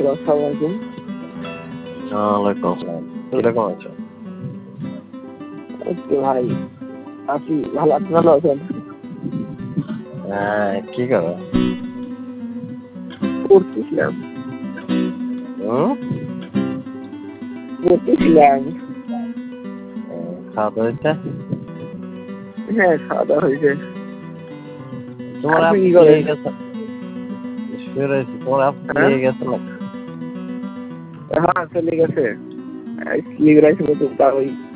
আসসালামু আলাইকুম। ওয়ালাইকুম আসসালাম। কিরকম আছো? এই তো ভাই আছি ভালো। আপনি ভালো আছেন? হ্যাঁ, কি করো? পড়তেছিলাম। হুম? পড়তেছিলাম। খাওয়া দাওয়া হয়েছে? হ্যাঁ, খাওয়া দাওয়া হয়েছে। তোমার আপনি আপু কি বিয়ে করেন? গেছে? শুয়ে রয়েছে। তোমার আপু হ্যাঁ, বিয়ে গেছে না? হ্যাঁ চলে গেছে। স্লিপ রাইছিল তো তা ওই